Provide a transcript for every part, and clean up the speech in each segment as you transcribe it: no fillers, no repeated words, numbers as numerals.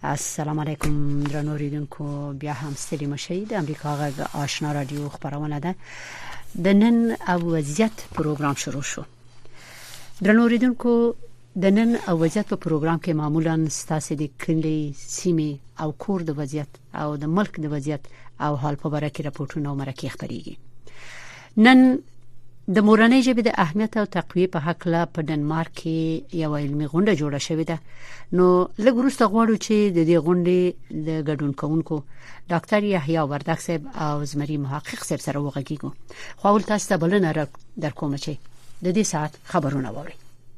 السلام علیکم درنو اوریدونکو، بیا هم ستړي مشئ. د امریکا غږ آشنا رادیو خبرونه ده. د نن او وضعیت پروګرام شروع شو. درنو اوریدونکو، د نن او وضعیت په پروګرام کې معمولا ستاسو د کلی، سیمې او کور د وضعیت او د ملک د وضعیت او حال په اړه کې راپورټونه او مرکې خبريږي. نن د مورنۍ ژبې د اهمیت او تقویه په حق لا په ډنمارک کې یو علمي غونډه جوړه شوې ده. نو لږ وروسته غواړو چې د دې غونډې د ګډون کوونکو ډاکټر یحیی وردګ صاحب او زمری محقق صاحب سره وغږیږو. خو اول تاسو ته بلنه در کوم چې د دې ساعت خبرونه ووري.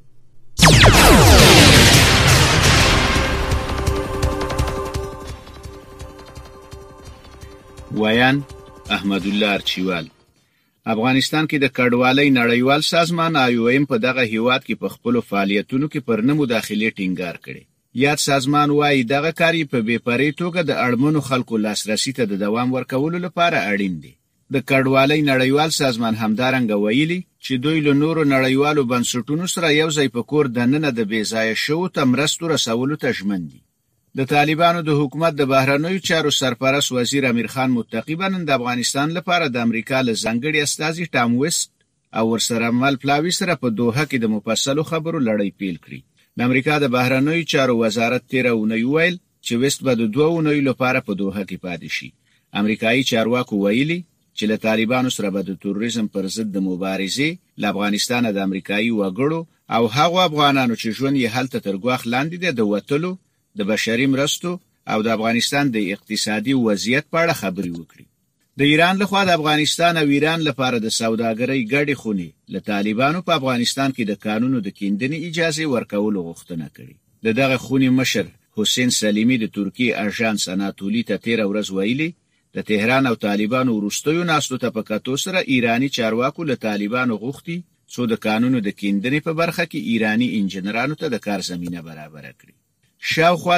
ویان احمد الله ارچیوال. افغانستان کې د کډوالۍ نړیوال سازمان IOM په دغه هیواد کې په خپل فعالیتونو کې پر نه مداخله ټینګار کړي. یاد سازمان وايي دغه کاری په بیپرې توګه د اړمنو خلکو لاسرسي ته د دوام ورکولو لپاره اړین دی. د کډوالۍ نړیوال سازمان همدارنګه ویلي چې دوی له نورو نړیوالو بنسټونو سره یو ځای په کور دننه د بیځایه شوو ته مرستو رسولو ته ژمن دي. د طالبانو د حکومت د بهرنیو چارو سرپرست وزیر امیر خان متقی نن د افغانستان لپاره د امریکا له ځانګړي استازي ټام ویست او ورسره مل پلاوی سره په دوحه کې د مفصلو خبرو لړۍ پیل کړې. د امریکا د بهرنیو چارو وزارت 13 اونۍ ویل چې ویست به د 2 اونۍ لپاره په دوحه کې پاتې شي. امریکایي چارواکو ویلي چې له طالبانو سره به د تروریزم پر ضد د مبارزې له افغانستان د امریکایي وګړو او هغو افغانانو چې ژوند یې هلته تر ګواښ لاندې دی د وتلو، د بشري مرستو او د افغانستان د اقتصادي وضعیت په اړه خبرې وکړي. د ایران لخوا د افغانستان او ایران لپاره د سوداګرۍ ګډې خونې له طالبانو په افغانستان کې د قانونو د کیندنې اجازه ورکولو غوښتنه کړې. دغه خونې مشر حسین سلیمی د ترکیه اژانس اناتولی ته 13 ورځ ویلي د تهران او طالبانو وروستیو ناستو ته په کتو سره ایرانی چارواکو له طالبانو غوښتي څو د قانونو د کیندنې په برخه کې ایرانی انجنیرانو ته د کار زمينه برابر کړي. شاوخوا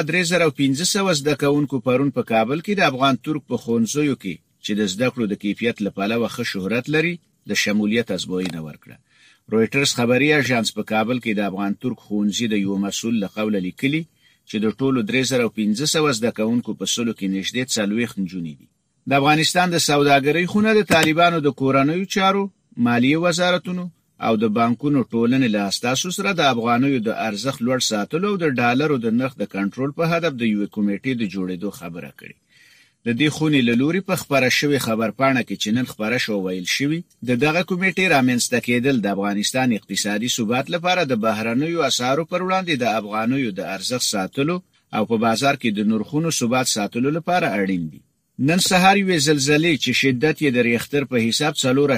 3500 زده کوونکو پرون په کابل کې د افغان ترک په ښوونځیو کې چې د زده کړو د کیفیت لپاره ښه شهرت لري د شمولیت ازموینه ورکړه. رويټرز خبري اژانس په کابل کې د افغان ترک ښوونځي د یو مسؤل له قوله لیکلي چې د ټولو 3500 زده کوونکو په سلو کې نږدې 40 نجونې دي. د افغانستان د سوداګرۍ خونه د طالبانو د کورنیو چارو، مالیه وزارتونو او د بانکونو ټولنې له اساسو سره د افغانیو د ارزښت لوړ ساتلو او د ډالرو د نرخ د کنټرول په هدف د یو کمیټې د جوړېدو خبره کړې. د دې خونې له لوري په خبره شوی خبرپاڼه کې چې نن خبره شو ویل شوی دغه کمیټې رامنځته کېدل د افغانستان اقتصادي ثبات لپاره د بهرنیو اسعارو پر وړاندې د افغانیو د ارزښت ساتلو او په بازار کې د نرخونو ثبات ساتلو لپاره اړین دي. نن سهار یو زلزلې چې شدت یې د ریختر په حساب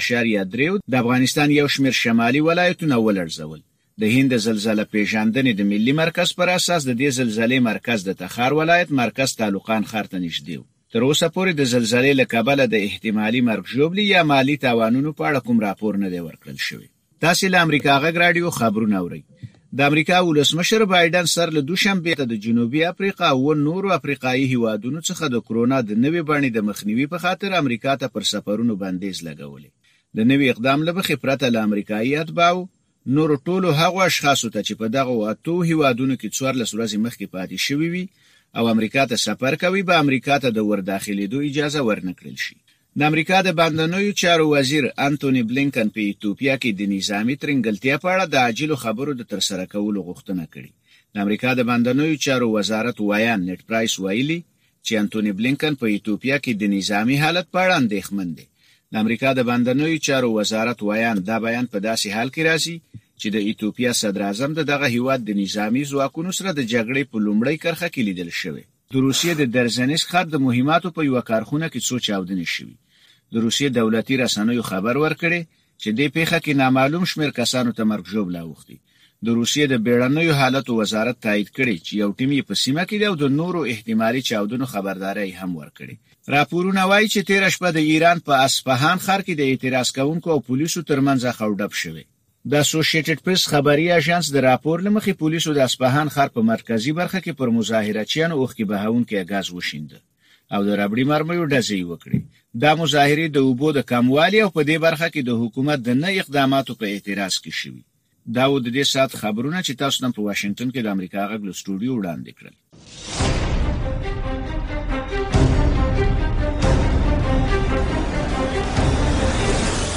4.3 د افغانستان یو شمېر شمالي ولایتونه ولړزول. د هند زلزلې پیژندنې د ملي مرکز پر اساس د دې زلزلې مرکز د تخار ولایت مرکز تعلقان خار ته نږدې و. تر اوسه پورې د زلزلې له کبله د احتمالي مرګ ژوبلې یا مالی تاوانونو په اړه کوم راپور نه دی ورکړل شوی. تاسو له امریکا غږ رادیو خبرونه اورئ. د امریکا ولسمشر بایدن سره له دوشنبه ته د جنوبي افریقا او نورو افریقایي هیوادونو څخه د کرونا د نوې بڼې د مخنیوي په خاطر امریکا ته پر سفرونو بندیز لګولې. د نوې اقدام له مخې پرته له امریکایي اتباعو نور ټولو هغو اشخاصو ته چې په دغه اتو هیوادونو کې 14 ورځې مخکې پاتې شوي وي او امریکا ته سفر کوي به امریکا ته د ورداخلېدو اجازه ورنکړل شي. د امریکا د بهرنیو چارو وزیر انټونی بلینکن په ایتوپیا کې د نظامی ترنګلتیا په اړه د عاجلو خبرو د ترسره کولو غوښتنه کړې. د امریکا د بهرنیو چارو وزارت ویان نت پرایس ویلي چې انټونی بلینکن په ایتوپیا کې د نظامی حالت په اړه اندېښمن دی. د امریکا د بهرنیو چارو وزارت ویان دا بیان په داسې حال کې راځي چې د ایتوپیا صدر اعظم دغه هیواد د نظامی ځواکونو سره د جګړې په لومړۍ کرخه کې لیدل شوی. د روسیې د درزنیس خط د مهماتو په یو کارخونه کې څو چاودنې شوې. د روسیې دولتي رسنیو خبر ورکړي چې د پیښه کې نامعلوم شمېر کسانو ته مرګ ژوبله اوښتي. د روسیې د بیړنیو حالاتو وزارت تایید کړي چې یو ټیم یې په سیمه کې دی او د نورو احتمالي چاودنو خبرداري هم ورکړي. راپورونه وایي چې 13 شپه د ایران په اصفهان ښار کې د اعتراض کوونکو او پولیسو ترمنځ خړډپ شوه. د اسوسییټډ پریس خبري اژانس د راپور لمخې پولیسو د اصفهان ښار په مرکزی برخه کې پر مظاهرچیانو اوښکې بهونکي غاز وشینده او د ربړي مرمیو ډزې وکړي. دا مظاهره د اوبو د کموالي او په دې برخه کې د حکومت د نه اقداماتو په اعتراض کې شوي. دا و د دې سات خبرونه چې تاسو نن په واشنگټن کې د امریکا غږ له سټوډیو وړاندې کړل.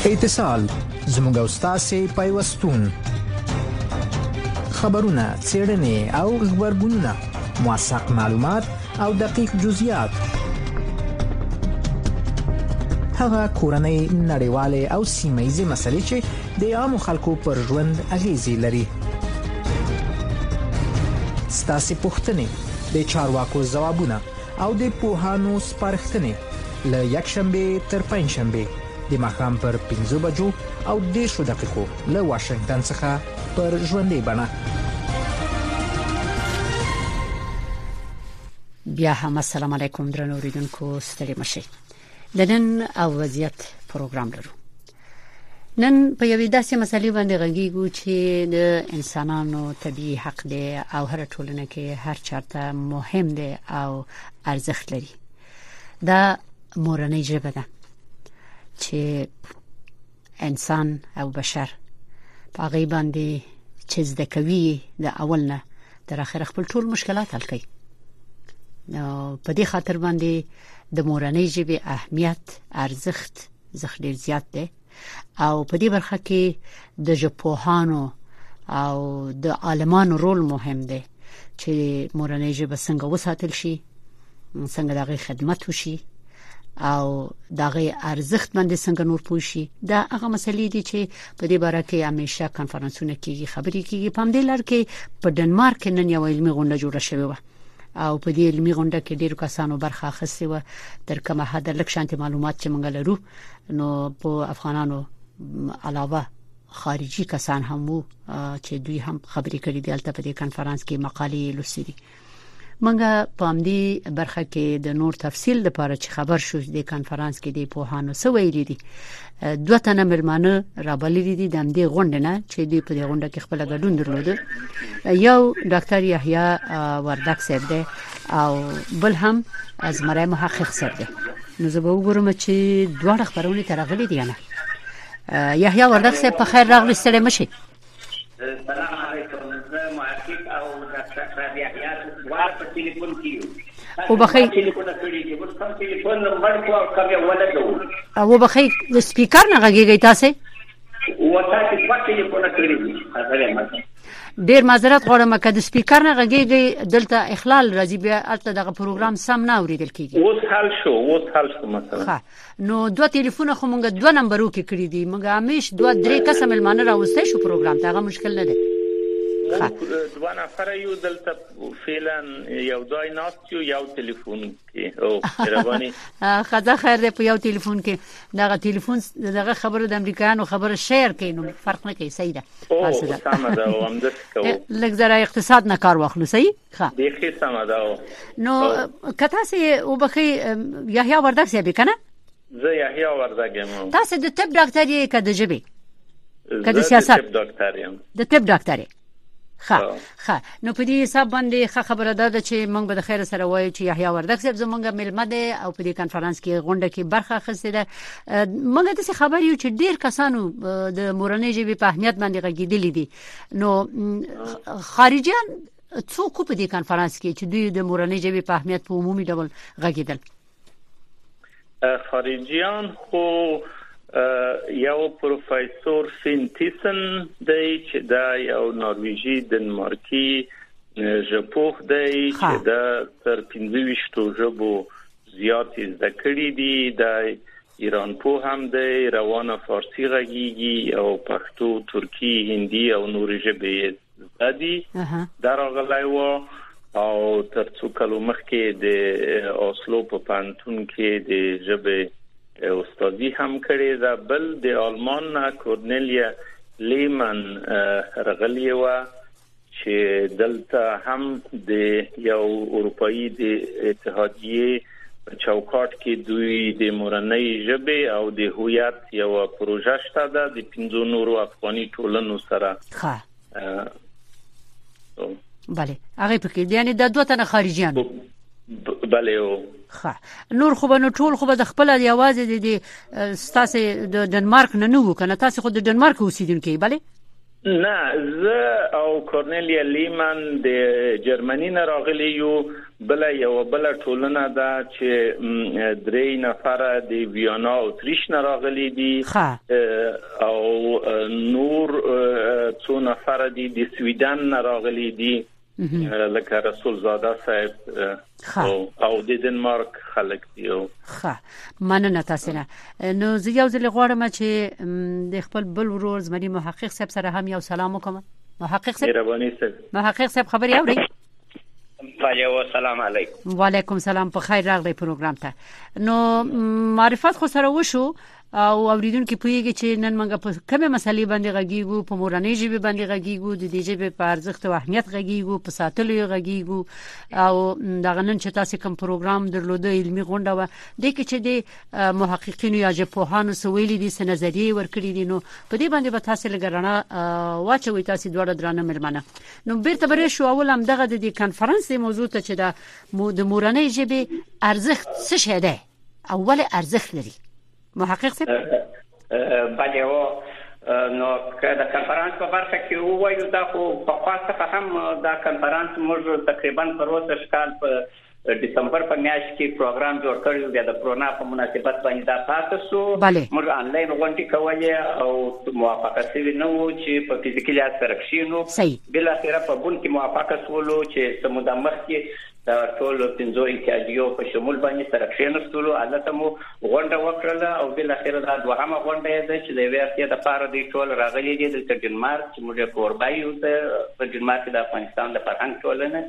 اتصال زموږ او ستاسې پیوستون، خبرونه، څېړنې او خبرګونونه، موثق معلومات او دقیق جزئیات، هغه کورنۍ، نړیوالې او سیمه‌ییزې مسلې چې د عامو خلکو پر ژوند اغیزې لري. ستاسې پوښتنې، د چارواکو ځوابونه او د پوهانو سپارښتنې له یکشنبه تر پنجشنبه د ماښام پر 5 بجو او 10 دقیقو له واشنگټن څخه پر ژوندۍ بڼه. بیا هم السلام علیکم درنو اوریدونکو، ستړي مشئ. د نن او وضعیت پروګرام لرو. نن په یوې داسې مسلې باندې غږیږو چې د انسانانو طبيعي حق دی او هر ټولنه کې هر چاته مهم دی او ارزښت لري. دا مورنۍ ژبه ده چې انسان او بشر په هغه باندې چې زده کوي د اول نه تر اخره خپل ټول مشکلات حل کوي. نو په دې خاطر باندې د مورنۍ ژبې اهمیت، ارزښت ډېر زیات دی او په دې برخه کې د ژبپوهانو او د عالمانو رول مهم دی چې مورنۍ ژبه څنګه وساتل شي، څنګه دغه خدمت وشي او دغه ارزښت باندې څنګه نور پوه شي. دا هغه مسلې دي چې په دې باره کې همیشه کانفرنسونه کیږي، خبرې کیږي. په همدې لار کې په ډنمارک نن یو علمي غونډه جوړه شوې و او په دې علمي غونډه کې ډیرو کسانو برخه اخیستې و. تر کومه حد لږ شانتي معلومات چې موږ لرو، نو په افغانانو علاوه خارجي کسان هم وو چې دوی هم خبرې کړې دي. البته په دې کانفرنس کې مقالې لوستې دي. منګه په همدې برخه کې د نور تفصیل لپاره چې خبر شو د کانفرنس کې د پوهانو څه ویلي دي. دوه تنه مېلمانه رابللي دي د همدې غونډې نه چې دوی په دې غونډه کې خپل ګډون درلود. یو ډاکټر یحیی وردګ صاحب دی او بل هم ازمرای محقق صاحب دی. نو زه به وګورم چې دواړه خبرونه ترغلي دي نه. یحیی وردګ صاحب په خیر راغلی، ستړي مشئ. السلام علیکم. زه محقق او ډاکټر یحیی دوار په ټلیفون کې او بخیر ټلیفون کړی دی. اوس کوم ټلیفون نمبر کو او کوم ولګو او بخیر د سپیکر نه غږیږي تاسو وتا چې په ټلیفون کړی دی. حاضر ډیر معذرت غواړم که د سپیکر نه غږیږي دلته اخلال راځي، بیا البته دغه پروګرام سم نه اوریدل کیږي. اوس حل شو مثلا. ښه، نو دوه ټلیفونه خو مونږ دوه نمبرو کې کړی دي. مونږ همیش دوه درې کسه ملمانه راوستي شو پروګرام ته، هغه مشکل نه دی. دوه نفر یو دلته فعلا یو ځای ناست یو ټلیفون کې او رواني خدا خیر دی. په یو ټلیفون کې دغه ټلیفون دغه خبره د امریکایانو خبره شیر کوي، نو فرق نه کوي. صحیح ده. سم ده او هم د لږ زره اقتصاد نه کار واخلو. صحیح ښه به سم ده. نو کته سي او بخي یحیی وردګ صاحب کنه؟ زه یحیی وردګ یم. تاسو د طب ډاکټر یې کده جبه کده سیاست ډاکټر یم. د طب ډاکټر ښه نو په دې حساب باندې خبره ده چې موږ به د خیر سره وایو چې یحیی وردګ صاحب زمونږ ملمه ده او په دې کانفرنس کې غونډه کې برخه اخیستې ده. موږ د څه خبر یو چې ډیر کسانو د مورنۍ ژبې په اهمیت باندې غږیدلې دي. نو خارجيان څوک په دې کانفرنس کې چې دوی د مورنۍ ژبې په اهمیت په عمومي ډول غږیدل؟ خارجيان خو یو پروفیسور فینتیسن دی چې دا یو نرویجی دنمارکی ژبپوه دی چې دا تر 25 ژبو زیات زده کړي دي. د ایران پوه هم دی، روانه فارسی غږیږي او پښتو، ترکی، هندي او نورې ژبې زده دي. دا راغلی و او تر څو کلو مخکې د اوسلو په پوهنتون کې د ژبې استادی هم کړی دا. بل د آلمان نه کورنلیا لیمن رغلی و چې دلته هم د یو اروپאי د اتحادیه په چوکاټ کې دوی د مورنۍ ژبې او د هویت یو پروژه شته ده د 5 نورو افغاني ټولنو سره. بله هغه پکې یعنی د دوه تنه خارجيان. بله نور خو به نو ټول خو به د خپل یوازې د ستاسو د ډنمارک نه نو کنه؟ تاسو خو د ډنمارک اوسیدونکو؟ بله نه، زه او کورنیلیا لیمن د جرمني نه راغلی یو بل ټولنه ده چې 3 نفر د ویانا او اتریش نه راغلي دي او نور 2 نفر د سویډن نه راغلي دي لکه رسول زاده صاحب او د دنمارک خلک دي. مننه تاسو نه. نو زه یو ځل غواړم چې د خپل بل ورور زمري محقق صاحب سره هم یو سلام وکم. محقق صاحب خبري اوري؟ بله السلام علیکم. وعلیکم السلام. په خیر راغلی پروګرام ته. نو معرفت خو سره وشو او اوریدونکو پوهیږي چې نن موږ په کومه مسلې باندې غږیږو، په مورنۍ ژبه باندې غږیږو، د دې ژبې په ارزښت او اهمیت غږیږو، په ساتلو غږیږو او دا نن چې تاسو کوم پروګرام درلوده علمي غونډه و د کې چې د محققینو یا ژبپوهانو سویلي دي نظریې ورکړي دي، نو په دې باندې به تاسو لګرانه واچوي تاسو دوړه درانه ملمنه. نو بیرته بری شو اول هم دغه د کانفرنس موضوع ته چې د مورنۍ ژبې ارزښت څه شی دی، اول ارزښت لري محقق صاحب؟ بله نو که د کانفرنس په برخه کې ووایو دا خو په خاصه هم دا کانفرنس موږ تقریبا پر اوسه کال په دسمبر په میاشت کې پروګرام جوړ کړی و د کرونا په مناسبت باندې دا تاسو موږ آنلاین غونډې کولې او موافقه شوی نه و چې په فزیکي لحاظ سره کښینو. بل اخره په بون کې موافقه شولو چې سموده مخ کې دا ټول 15 اتحادیو په شمول باندې سره کښینستلو. البته مو غونډه وکړه او بل اخره دا دوهمه غونډه ده چې د ویاستیا د پاره دی ټول راغلي دي د ډنمارک چې موږ کوربایو ته په ډنمارک د افغانستان د فرهنګ ټولنه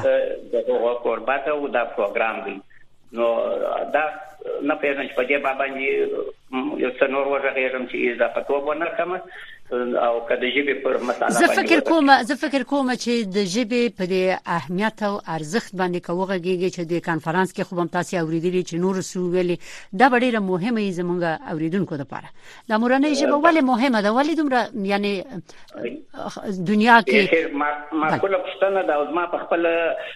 دغه کورباته او دا پروګرام دی. نو دا نه پیژنم چې په دې باندې یو څه نور ورغېږم چې اضافه توب ونکړم او کله ژبه پر مساله زه فکر کوم چې د ژبې په اهمیت او ارزښت باندې کوغږیږي چې د کانفرنس کې خو هم تاسو اوریدلی چې نور سوویلي دا ډیره مهمه زمونږ اوریدونکو لپاره. د مورنۍ ژبه ولې مهمه ده، ولې دومره یعنی دنیا کې ما کوله پښتنه د اوزما په خپل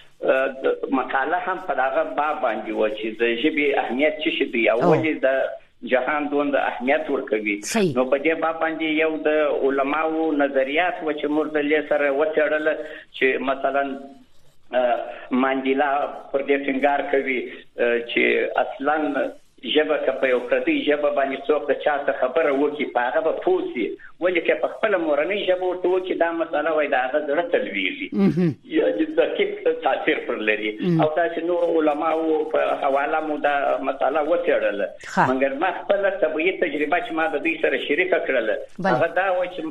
مقاله هم په دغه باب باندې و چې د ژبې اهمیت څه شي دی او ولې د جهان دوند اهمیت ورکوي. نو په دې باب باندې یو د علماو نظریات و چې مرتلې سره وڅېړل چې مثلا مانډیلا پر دې ټینګار کوي چې اصلا ژبه که په یو پردي ژبه باندې څوک د چا څه خبره وکړي په هغه به پوه شي، ولې که په خپله مورنۍ ژبه ورته وکړي دا مسله وایي د هغه زړه ته لوېږي، دقیق تاثیر پر لري. او داسې نور علماو په حواله مو دا مسله وڅېړله. مګر ما خپله طبیعي تجربه چې ما د دوی سره شریکه کړله هغه دا وایي چې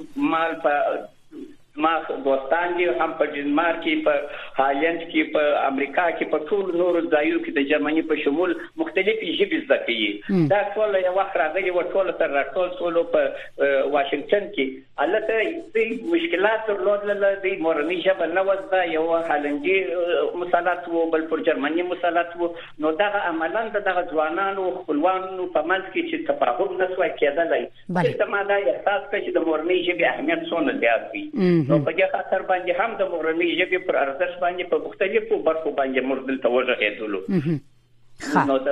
ما دوستان دي هم په ډنمارک کې، په هالند کې، په امریکا کې، په ټول نورو ځایونو کې د جرمني په شمول مختلفې ژبې زده کوي. دا ټول یو وخت راغلي و ټول تر راټول ټول په واشنگټن کې البته دوی مشکلات درلودل. د مورنۍ ژبه نه وزده یو هالندي مسلط و بل پر جرمني مسلط و. نو دغه عملاً دغه ځوانانو خپلوانو په منځ کې چې تفاهم نشوای کېدلی چې ما دا احساس کړ چې د مورنۍ ژبې اهمیت څومره زیات وي. نو په دې خاطر باندې هم د مورنۍ ژبې پر ارزښت باندې په مختلفو برخو باندې موږ دلته وغږېدلو. نو دا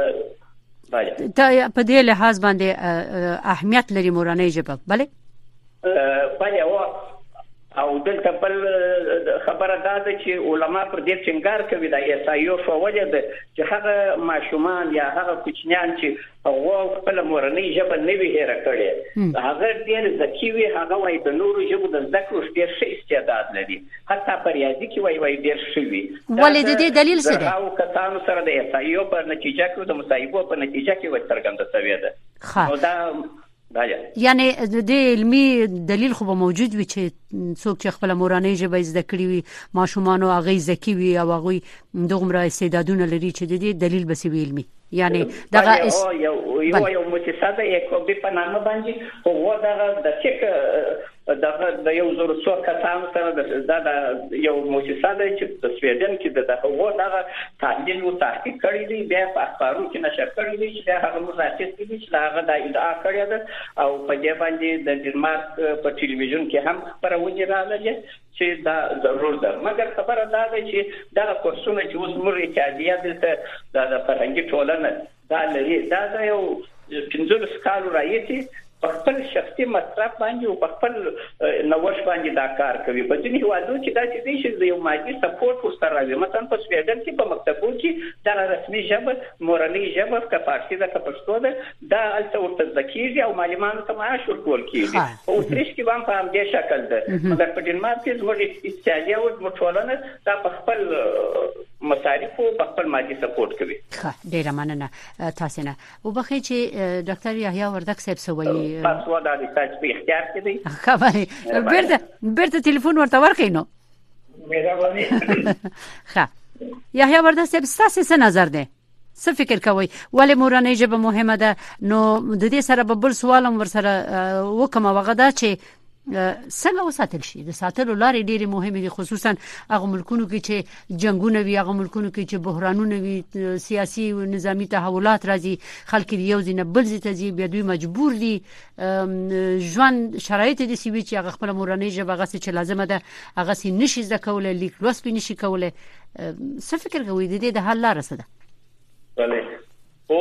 په دې لحاظ باندې اهمیت لري مورنۍ ژبه. بله او دلته بل خبره دا ده چې علما پر دې ټینګار کوي دا ایسایو فولې ده چې هغه ماشومان یا هغه کوچنیان چې هغه خپل مورنۍ ژبه نه وي هېره کړې هغه ډېر ذکي وي، هغه وايي د نورو ژبو د زده کړو ډېر ښه استعداد لري، حتی په ریاضي کې وايي ډېر ښه وي. ولې د دې دلیل څه دی؟ او کسانو سره د ایسایو په نتیجه کې د مصاحبو په نتیجه کې څرګنده شوې ده. نو دا یعنی د علمي دلیل خو به موجود وي چې څوک چې خپل مورنۍ ژبه زده کړي وي ماشومان او هغه ذکي وي او هغه دغمره استعدادونه لري چې د دې دلیل به وي علمي. یعنی دغه یو مؤسسه یې په نامه باندې هو دغه د چک دغه د یو زور څو کسانو سره د یو مؤسسه ده چې د سویډن کې دغه دغه تعدیل او تحقیق کړی دی، بیا په اخبارو کې نشر کړی دی چې هغه مراجعه کوي چې هغه د ادعا کړی ده او په دې باندې د ډنمارک په ټلویزیون کې هم خبرونه راغلي چې دا ضرور ده. مګر خبره دا ده چې دا کورسونه چې اوس موږ اتحادیه دلته د فرهنګي ټولنه دا لري دا یو 15 کال راځي خپل شخصي مصرف باندې او خپل نوښت باندې دا کار کوي. په ځینې هیوادونو کې دا چې د یو مادي سپورټ ورسره راځي. مثلا په سویډن کې په مکتبونو کې دا رسمي ژبه مورنۍ ژبه که فارسي ده که پښتو ده دا هلته ورته زده کېږي او معلمانو ته معاش ورکول کېږي. په اتریش کې هم په همدې شکل ده. مګر په ډنمارک کې زموږ اقتصادي او زموږ ټولنه دا په خپل مصارف او په خپل مادي سپورټ کوي. ډیره مننه تاسو نه. وبخښئ چې ډاکټر یحیی وردګ صاحب سوي تاسو دا د تاسو په اختیار کې دی. خبرې بیرته ټلیفون ورته ورکړئ نو. مهرباني. ښه یحیی وردګ صاحب تاسو څه نظر دی؟ څه فکر کوئ ولې مورنۍ ژبه مهمه ده؟ نو د دې سره به بل سوال هم ورسره وکم هغه دا چې څنګه وساتل شي. د ساتلو لارې ډېرې مهمې دي خصوصا هغه ملکونو کې چې جنگونه وي، هغه ملکونو کې چې بحرانونه وي، سیاسي او نظامی تحولات راځي، خلک یو ځای نه بل ځای ته ځي، بیا دوی مجبور دي ژوند شرایط دي چې هغه خپل مورنۍ ژبه هغه چې لازمه ده هغه سي نشي زده کولای، لیک لوست نشي کولای. څه فکر کوئ د دې د حل لاره څه ده؟ بله او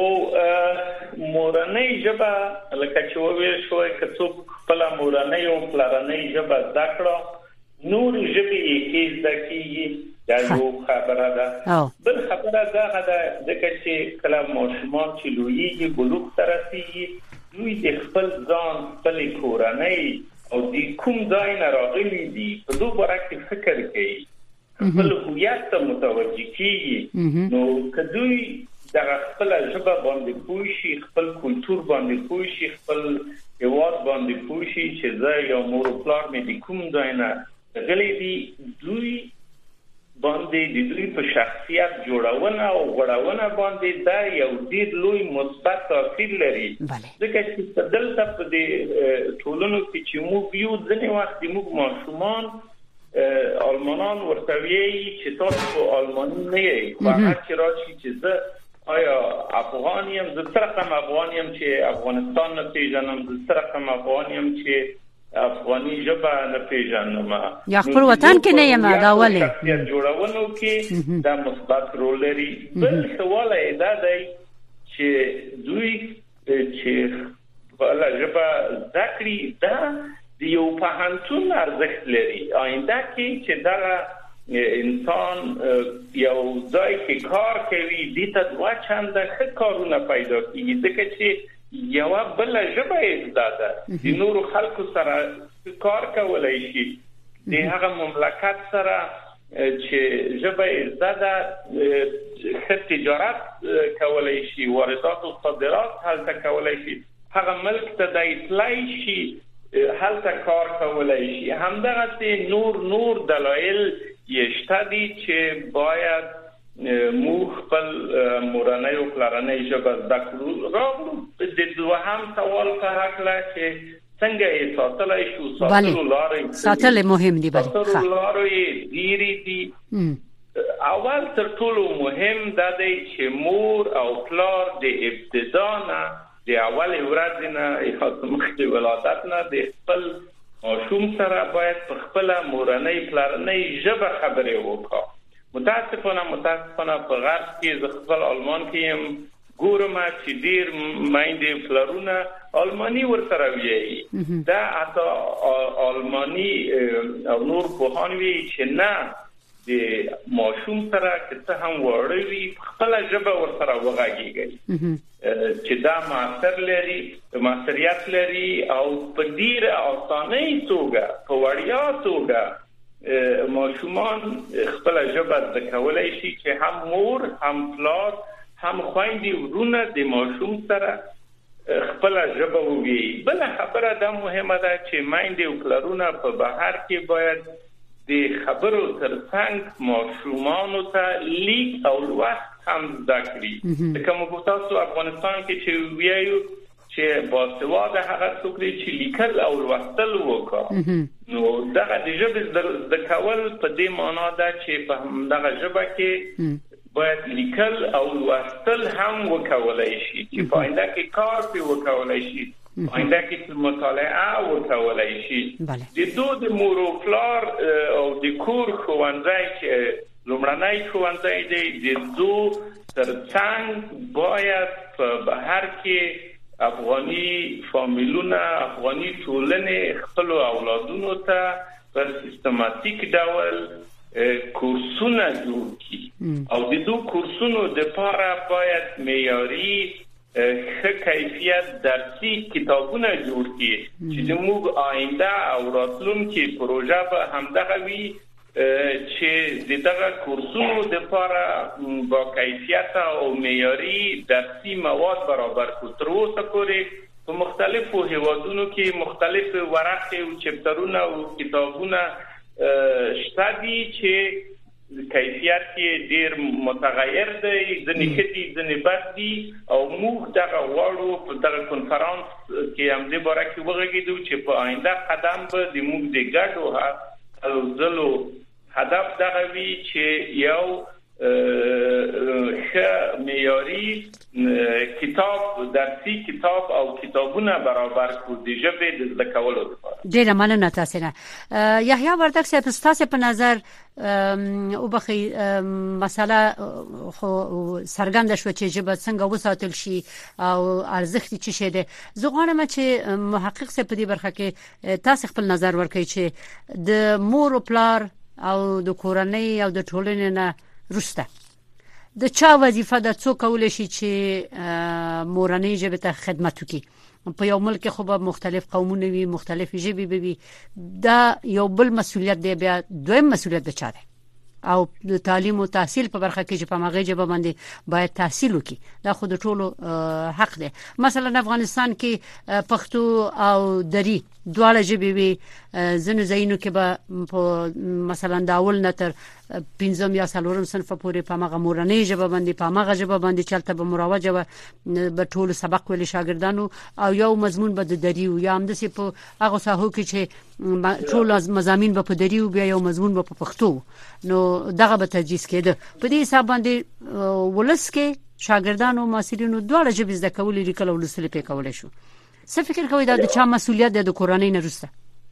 مورنۍ ژبه لکه چې وویل شوی که څوک خپل مورنۍ او پلرنۍ ژبه زده کړه نور ژبې یې زده کېږي. دا یو خبره ده. بل خبره دا ده ځکه چې کله ماشومان چې لویېږي بلوغ ته رسېږي دوی د خپل ځان خپلې کورنۍ او د کوم ځای نه راغلي دي په دې باره کې فکر کوي، خپل هویت ته متوجه کېږي. نو که دوی دغه خپل ژبه باندې پوه شي، خپل کلتور باندې پوه شي، خپل هیواد باندې پوه شي چې زه یو مور او پلار مې د کوم ځای نه غلي دي، دوی باندې د دوی په شخصیت جوړونه او غوړونه باندې دا یو ډېر لوی مثبت تاثیر لري. ځکه چې په دلته په دې ټولنو کې چې موږ یو ځینې وخت موږ ماشومان آلمانان ورته وایي چې تاسو آلماني نه یئ، خو هغه چې راشي چې زه آیا افغان یم، زه څه رقم افغان یم چې افغانستان نه پیژنم، زه څه رقم افغان یم چې افغاني ژبه نه پیژنم، یا خپل وطن کې نه یم. دا ولې شخصیت جوړونو کې دا مثبت رول لري. بل سوال یې دا دی چې دوی چې خپل ژبه زده کړي دا د یو پوهنتون ارزښت لري. آینده کې چې دا انسان یو ځای کې کار کوي دې ته دوه چنده ښه کارونه پیدا کیږي، ځکه چې یو بل ژبه یې زده ده، د نورو خلکو سره کار کولای شي، د هغه مملکت سره چې ژبه یې زده ده ښه تجارت کولای شي، واردات او صادرات هلته کولای شي، هغه ملک ته د اطلاع شي، هلته کار کولای شي. همدغه نور دلایل یشته دي چې باید موږ خپل مورنۍ او پلرنۍ ژبه زده کړو. راغلو د دوهم سوال په هکله چې څنګه یې ساتلی شو. ساتلو لارې ساتل مهم دي. ساتلو لارې ډېرې دي. اول تر ټولو مهم دا دی چې مور او پلار د ابتدا نه د اولې ورځې نه مخکې ولادت نه د خپل ماشوم سره باید په خپله مورنۍ پلرنۍ ژبه خبرې وکړي. متاسفانه په غرب کې زه خپل آلمان کې یم ګورم چې ډېر میندې پلرونه آلماني ورسره وایي. دا حتی آلماني او نور پوهان وایي چې نه د ماشوم سره که څه هم واړه وي خپله ژبه ورسره وغږېږي چې دا مؤثریت لري او په ډېره اسانۍ توګه په وړیا توګه ماشومان خپله ژبه زده کولی شي چې هم مور هم پلار هم خویندې ورونه د ماشوم سره خپله ژبه ووایي. بله خبره دا مهمه ده چې میندې او پلرونه په بهر کې باید د خبرو ترڅنګ ماشومانو ته لیک او لوست هم زده کړي. لکه موږ تاسو افغانستان کې چې ویایو چې باسواده هغه څوک دی چې لیکل او لوستل وکړي. نو دغه د ژبې زده کول په دې معنا ده چې په همدغه ژبه کې باید لیکل او لوستل هم وکولای شي چې په آینده کې کار پرې وکولای شي، آینده کې مطالعه وکولای شي. د مور او پلار او د کور ښوونځی چې لومړنی ښوونځی دی د ترڅنګ باید په بهر کې افغاني فامیلونه افغاني ټولنې خپل اولادونو ته په سیستماتیک ډول کورسونه جوړ کړي او د دوه کورسونو لپاره باید معیاري ښه کیفیت درسي کتابونه جوړ کړي چې زموږ آینده او راتلونکي پروژه به همدغه وي چې دغه کورسونو لپاره با کیفیت او معیاري درسي مواد برابر کړو. تر اوسه پورې په مختلفو هیوادونو کې مختلف ورقې او چپټرونه او کتابونه شته دي چې کیفیت یې ډیر متغیر دی، ځنې ښه دي ځنې بد دي او موږ دغه غواړو په دغه کنفرانس کې همدې باره کې وغږېدو چې په آینده قدم به د موږ د ګډو هلو هدف دغه وي چې یو ښه معیاري کتاب درسي کتاب او کتابونه برابر کړو د ژبې د زده کولو لپاره. ډیره مننه تاسو نه. یحیی وردک صاحب تاسو په نظر او بخي مسله خو سرګند شو چې ژبه څنګه وساتل شي او ارزښت چې شه ده. زه غواړم چې محقق صاحب په دې برخه کې تاسو خپل نظر ورکړئ چې د مور او پلار او د کورنۍ او د ټولنې نه رسته د چا وظیفه ده څوک کولای شي چې مورنۍ ژبه ته خدمت وکړي. په یو ملک خو به مختلف قومونه وي، مختلف ژبې به وي، دا یو بل مسؤلیت دی. بیا دویم مسؤلیت د چا دی او د تعلیم او تحصیل په برخه کې چې په مغه ژبه باندې باید تحصیل وکړي. دا خو د ټولو حق دی. مثلا افغانستان کې پښتو او دری دواړه ژبې وي، ځینې ځایونو کې به مثلا د اول نه تر 5 یا 4 صنف پورې په مغه مورنۍ ژبه باندې په مغه ژبه باندې چلته به مروجه به ټول سبق ویل شاګردانو او یو مضمون به د دری یا هم د سي په هغه ساحو کې چې ټول مضامین به په دری او بیا یو مضمون به په پښتو، نو دغه به تدریس کېده. په دې حساب باندې ولس کې شاګردانو ماسیرینو دواړه ژبې زده کول لیکل او لوستل پې کولای شو. څه فکر کوئ دا د چا مسؤلیت دی د کورنۍ نه وروسته؟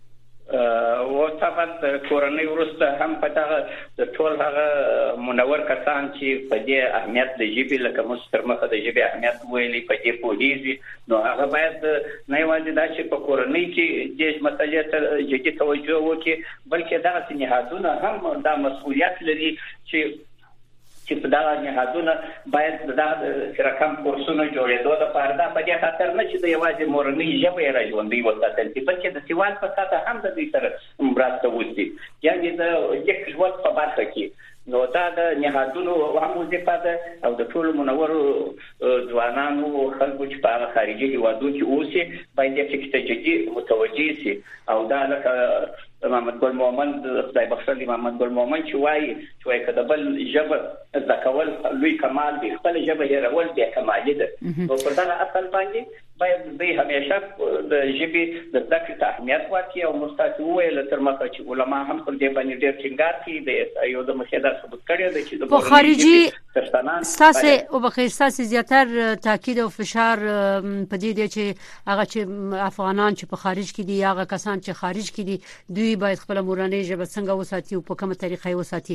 او طبعا د کورنۍ وروسته هم په دغه د ټول هغه منور کسان چې په دې اهمیت د ژبې لکه موږ تر مخه د ژبې اهمیت ویلي په دې پوهیږي، نو هغه باید نه یوازې دا چې په کورنۍ کې د مسلې ته جدي توجه وکړي بلکې دغه نهادونه هم دا مسؤلیت لري چې په دغه نهادونه باید د رقم کورسونو جوړېدو لپاره دا په دې خاطر نه چې د یوازې مورنۍ ژبې را ژوندۍ وساتل شي بلکې د سوال په ساته هم د دې سره مرسته وشي، یعنې د یک ژوند په برخه کې. نو دا د نهادونو هم وظیفه ده او د ټولو منورو ځوانانو خلکو چې په خارجي هیوادونو کې اوسي باید چې جدي متوجه شي. او دا لکه محمد ګل مومند خدای بخښلي محمد ګل مومند چې وایي کله بل ژبه زده کول لوی کمال دی، خپل ژبه هېرول بیا کمالي ده. نو په دغه اصل باندې باید دوی همیشه د ژبې د زده کړې ته اهمیت ورکړي او موږ تاسو وویل تر مخه چې علما هم پر دې باندې ډېر ټینګار کوي. د یو د مخې دا ثبوت کړی دی چې د خارجي ستاسو او بخیر ستاسو زیاتر تاکید او فشار په دې دی چې هغه چې افغانان چې په خارج کې دي، هغه کسان چې خارج کې دي، دوی باید خپل مورنۍ ژبه څنګه وساتي او په کومه طریقه وساتي.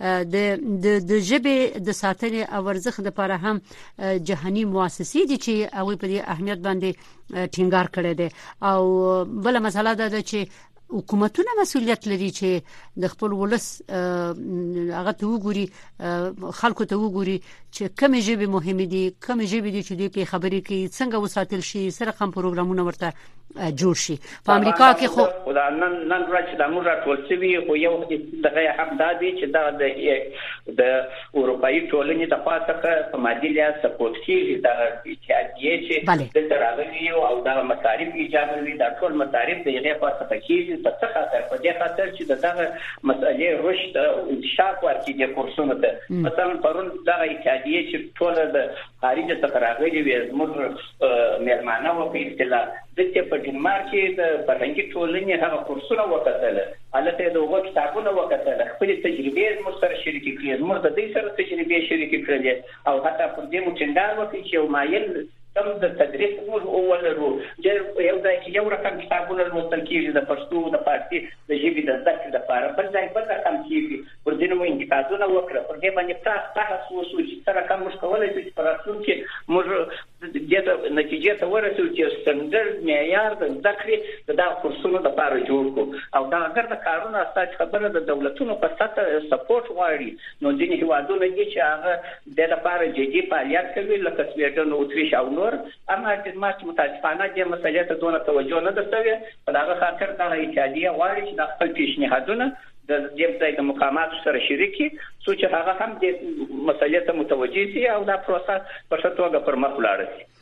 د ژبې د ساتنې او ارزښت لپاره هم جهاني مؤسسې دي چې هغه په دې اهمیت باندې ټینګار کړی دی. او بل مسله ده چې حکومتونه مسؤلیت لري چې د خپل ولس هغه ته وګوري، خلکو ته وګوري چې کومې ژبې مهمه دي، کومې ژبې دي چې دوی په خبرې کې څنګه وساتل شي، سره کوم پروګرامونه ورته جوړ شي. په امریکا کې خو نن ورځ د موږ راټول شوی خو یو دغه هم دا دی چې د اروپאי ټولنې د خاصه په مادي لحاظ سپورټ کیږي د اتحادیې چې د تراغلي او د مصارف ایجاب لري، د ټول مصارف د یغه خاصه کیږي په څه خاطر په دې خاطر چې دغه مسئله رشد او انتشار ورکړي د کورسونو ته. مثلا پرون دغه اتحادیې چې ټول د خارج څخه راغلي وي زموږ مېلمانه و په اصطلاح د په ډنمارک کې د فرهنګي ټولنې هغه کورسونه وکړل، البته د وګ کتابونه وکړل، خپل تجربې موږ سره شریکې کړې، موږ د دې سره تجربې شریکې کړې او حتی پر دې مو ټینګار وکړي چې یو مایل تم د تدریس موږ اولرو یو ځای کې یو رقم کتابونه لوستل کېږي د پښتو د فارسي د ژبې د زده کړې لپاره، بل ځای بل رقم کېږي پر دې نو انتقادونه وکړه، پر دې باندې تاسو وسو چې سره کوم مشکل شي چې پر رسول کې موږ د د نتیجې ته ورسېږو چې ستاندرد معیار د ذکر د کورسونو لپاره جوړ کو او دا اگر د کارونو اساس خبره د دولتونو په سطح سپورټ غواړي نو ځینې هیوادونه دي چې هغه د لپاره جدي فعالیت کوي لکه سویډن او اتریش او نور اما د ماست متاسفانه د مسلې ته دونه توجه نه درتوي په هغه خاطر دا ایتالیا غواړي چې د خپل پیشنهادونه د دې د مقامات سره شریکي چې هغه هم د مسلې ته متوجه شي او دا پروسه په ښه توګه پر مخ ولاړ شي.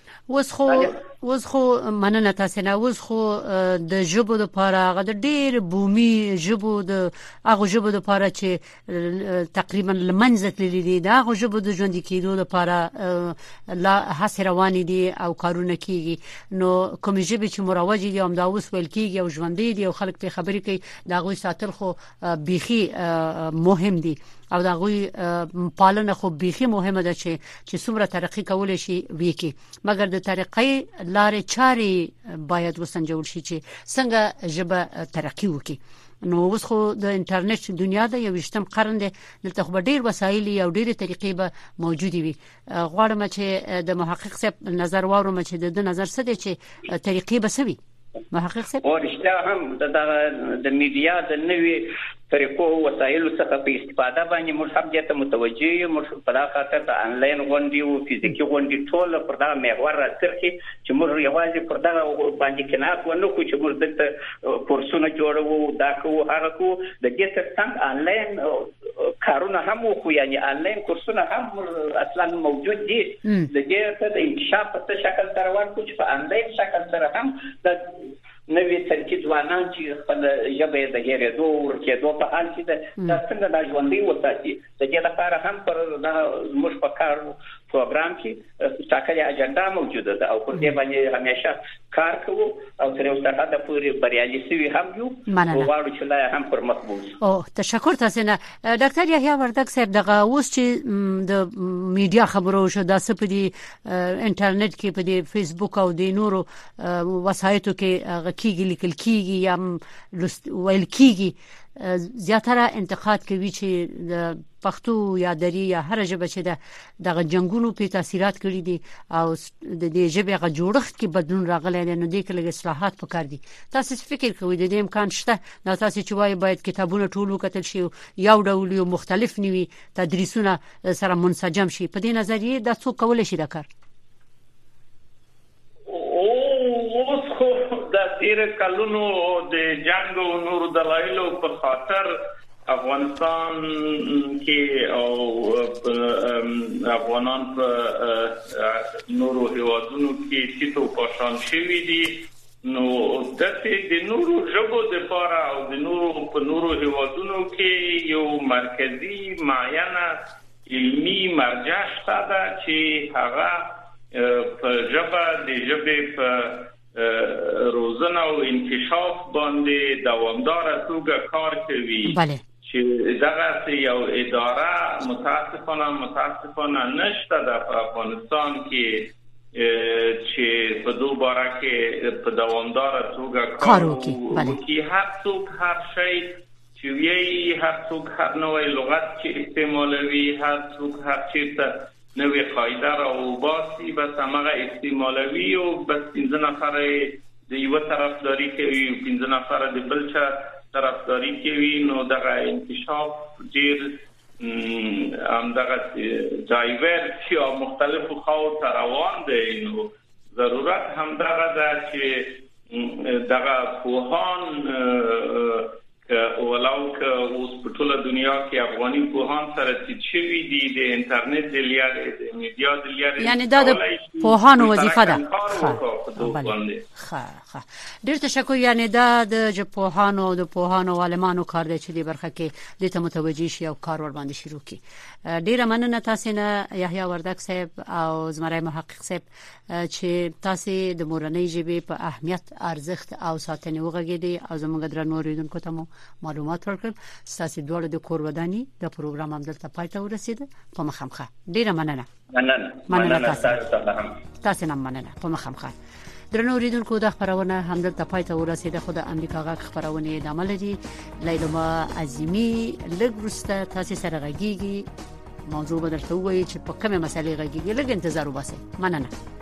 اوس خو مننه تاسو نه اوس خو د ژبو د لپاره غو د ډیر بومي ژبو د هغه ژبو د لپاره چې تقریبا لمنځه تللي دي دا هغه ژبو د ژوند کېدو لپاره لا هڅه روانې دي او کارونه کیږي نو کوم ژبه چې مروج دي هم دا اوس ویل کیږي او ژوندې دي او خلک په خبرې کوي دا غوي ساتل خو بيخي مهم دي او دا غوي پالنه خو بيخي مهمه ده چې څومره ترقی کول شي وکي مګر د ترقی لارې چاري باید وسنجول شي چې څنګه ژبه ترقی وکي. نو اوس خو د انټرنیټ دنیا د 21م قرن دی دلته خو ډیر وسایل او ډیر طریقې به موجود وي. غواړم چې د محقق صاحب نظر واورم چې د نظر څه دي چې طریقې به سوي محقق صاحب. او رښتیا هم د میډیا د نوې طریقو وسایلو څخه په استفاده باندې موږ هم دې ته متوجه یو موږ په دا خاطر د انلاین غونډې او فزیکي غونډې ټول پر دا محور راځي چې موږ یوازې پر دا باندې کناک ونه کو چې موږ د کورسونه جوړو دا کوو هغه کو د دې ترڅنګ انلاین کارونه هم خو یعنی انلاین کورسونه هم اصلا موجود دي د دې ته د انکشاف په شکل سره ورکو چې په انلاین شکل سره هم د نوې ترکیب ځوانان چې خپل ژبه د هېرېدو ورکېدو په حال کې د څنګه د ژوندۍ وساتي د دې لپاره هم پر موږ په کار پروګرام کې ټاکلې اجنډا موجوده ده او پر دې باندې همیشه کار کوو او تر اوسه دا پورې بریالي شوي هم یو او غواړو چې لا هم پر مخ بوځو. او تشکر تاسو نه ډاکټر یحیی وردګ صاحب دغه اوس چې د میډیا خبرو شو د سپدي انټرنیټ کې په دې فیسبوک او د نورو وسایتو کې کیږي لیکل کیږي یا ویل کیږي زیاتره انتقاد کوي چې د پښتو یا دری یا هر ژبه چې د جنگونو په تاثیرات کړی دي او د دې ژبې غ جوړښت کې بدلون راغلی دی نو د کله اصلاحات پکار دي. تاسو فکر کوئ د دې امکان شته نو تاسو چې وایي باید کتابونه ټول وکتل شي یو ډول یو مختلف نیوي تدریسونه سره منسجم شي په دې نظریه دا څو کول شي دا کار؟ اوس خو د تیر کلونو د جنگ او نور دلایلو په خاطر افغانستان کې او افغانان په نورو هیوادونو کې چې تو پاشان شوي دي نو د نورو ژبو د لپاره او د نورو په نورو هیوادونو کې یو مرکزی معینه علمي مرجع شته چې هغه په ژبه د ژبې په روزنه او انکشاف باندې دوامدار توګه کار کوي. بله چې دغه یو اداره متاسفانه نشته د افغانستان کې چې په دوباره کې په دوامدار توګه کار کوي. هر څوک هر شی چې وی هر څوک هر نوې لغت چې استعمالوي هر څوک هر چیرته نوې قاعده راو باسي بس هغه استعمالوي او بس 15 نفر د یو طرفداري کوي 15 نفر د بل چا طرفداري کوي نو دغه انکشاف ډیر دغه ډایورس او مختلفو خواو ته روان دی نو ضرورت هم دغه ده چې دغه پوهان ولو که اوس په ټوله دنیا کې افغاني پوهان سره چې وی دي د انټرنیټ د لارې د میډیا د لارې یعنی دا د پوهانو وظیفه ده. ښه ډیر تشکر. یعنی دا د پوهانو د پوهانو عالمانو کار دی چې د برخه کې د ته متوجي شي او کار ور باندې شروع کړي. ډیر مننه تاسو نه یحیی وردګ صاحب او زمری محقق صاحب چې تاسو د مورنۍ ژبې په اهمیت ارزښت او ساتنې وغږیدي او زموږ درنو اوریدونکو ته معلومات ورکړل. تاسو دوړو د کور ودانی د پروګرام هم دلته پای ته ورسید. په مخامخه ډیره مننه تاسو نه مننه په مخامخه. درنو اوریدونکو د خبرونه هم دلته پای ته ورسید. خو د امریکا غږ خبرونه ادامه لري. لیلما عظیمی لګرسته تاسو سره غږیږي موضوع بدلته وایي چې په کومه مسلې غږیږي. لږ انتظار وباسئ. مننه.